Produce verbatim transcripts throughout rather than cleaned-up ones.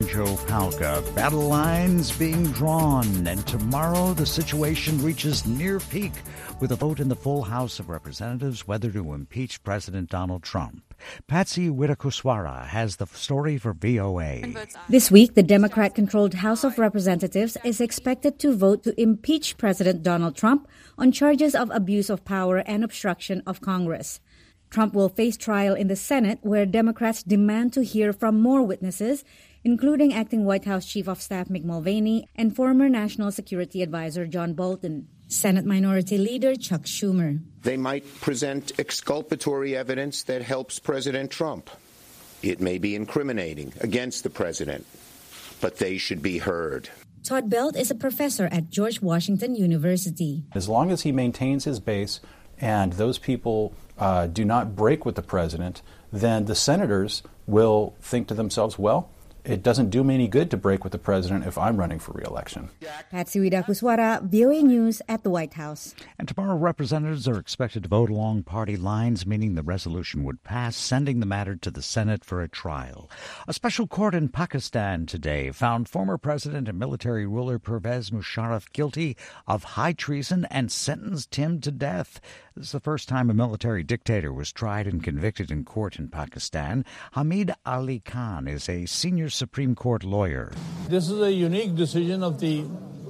Joe Palca. Battle lines being drawn, and tomorrow the situation reaches near peak with a vote in the full House of Representatives whether to impeach President Donald Trump. Patsy Widakuswara has the story for V O A. This week, the Democrat-controlled House of Representatives is expected to vote to impeach President Donald Trump on charges of abuse of power and obstruction of Congress. Trump will face trial in the Senate, where Democrats demand to hear from more witnesses, including acting White House Chief of Staff Mick Mulvaney and former National Security Advisor John Bolton. Senate Minority Leader Chuck Schumer. They might present exculpatory evidence that helps President Trump. It may be incriminating against the president, but they should be heard. Todd Belt is a professor at George Washington University. As long as he maintains his base and those people uh, do not break with the president, then the senators will think to themselves, well, it doesn't do me any good to break with the president if I'm running for re-election. Patsy Widakuswara, V O A News at the White House. And tomorrow, representatives are expected to vote along party lines, meaning the resolution would pass, sending the matter to the Senate for a trial. A special court in Pakistan today found former president and military ruler Pervez Musharraf guilty of high treason and sentenced him to death. This is the first time a military dictator was tried and convicted in court in Pakistan. Hamid Ali Khan is a senior Supreme Court lawyer. This is a unique decision of the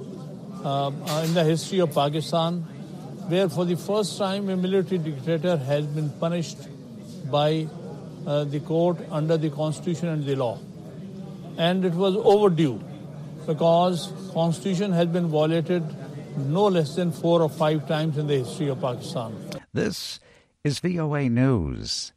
uh, in the history of Pakistan, where for the first time a military dictator has been punished by uh, the court under the Constitution and the law. And it was overdue because Constitution has been violated no less than four or five times in the history of Pakistan. This is V O A News.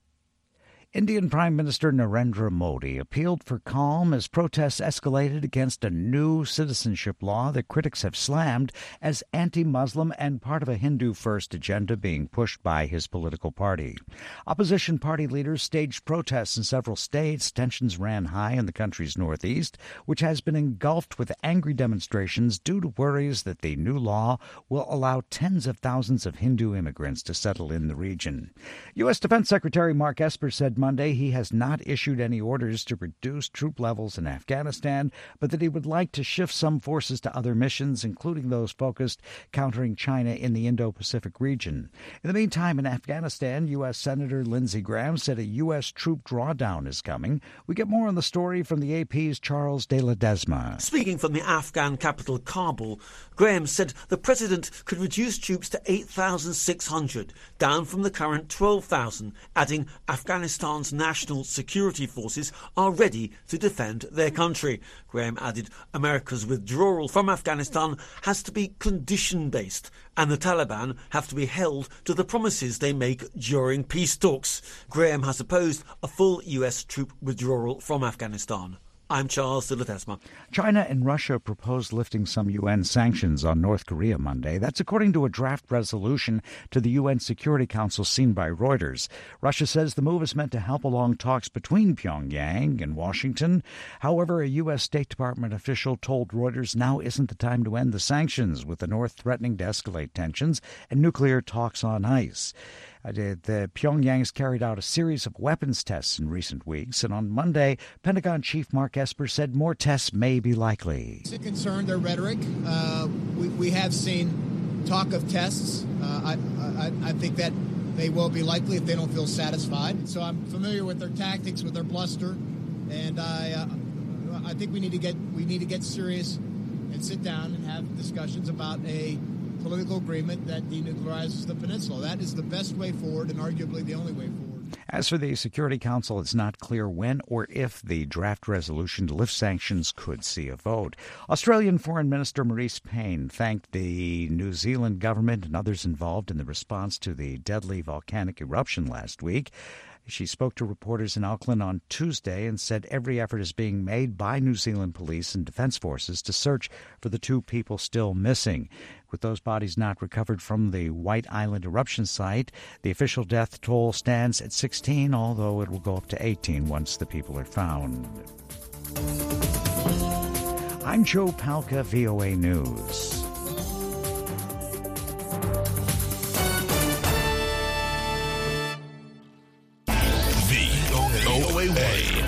Indian Prime Minister Narendra Modi appealed for calm as protests escalated against a new citizenship law that critics have slammed as anti-Muslim and part of a Hindu-first agenda being pushed by his political party. Opposition party leaders staged protests in several states. Tensions ran high in the country's northeast, which has been engulfed with angry demonstrations due to worries that the new law will allow tens of thousands of Hindu immigrants to settle in the region. U S. Defense Secretary Mark Esper said Monday he has not issued any orders to reduce troop levels in Afghanistan, but that he would like to shift some forces to other missions, including those focused countering China in the Indo-Pacific region. In the meantime, in Afghanistan, U S. Senator Lindsey Graham said a U S troop drawdown is coming. We get more on the story from the A P's Charles de Ledesma. Speaking from the Afghan capital, Kabul, Graham said the president could reduce troops to eight thousand six hundred, down from the current twelve thousand, adding Afghanistan's national security forces are ready to defend their country. Graham added America's withdrawal from Afghanistan has to be condition-based, and the Taliban have to be held to the promises they make during peace talks. Graham has opposed a full U S troop withdrawal from Afghanistan. I'm Charles de Ledesma. China and Russia proposed lifting some U N sanctions on North Korea Monday. That's according to a draft resolution to the U N Security Council seen by Reuters. Russia says the move is meant to help along talks between Pyongyang and Washington. However, a U S. State Department official told Reuters now isn't the time to end the sanctions, with the North threatening to escalate tensions and nuclear talks on ice. The Pyongyang has carried out a series of weapons tests in recent weeks, and on Monday, Pentagon Chief Mark Esper said more tests may be likely. It's a concern, their rhetoric. Uh, we, we have seen talk of tests. Uh, I, I, I think that they will be likely if they don't feel satisfied. So I'm familiar with their tactics, with their bluster, and I, uh, I think we need to get we need to get serious and sit down and have discussions about a political agreement that denuclearizes the peninsula. That is the best way forward and arguably the only way forward. As for the Security Council, it's not clear when or if the draft resolution to lift sanctions could see a vote. Australian Foreign Minister Marise Payne thanked the New Zealand government and others involved in the response to the deadly volcanic eruption last week. She spoke to reporters in Auckland on Tuesday and said every effort is being made by New Zealand police and defense forces to search for the two people still missing. With those bodies not recovered from the White Island eruption site, the official death toll stands at sixteen, although it will go up to eighteen once the people are found. I'm Joe Palca, V O A News.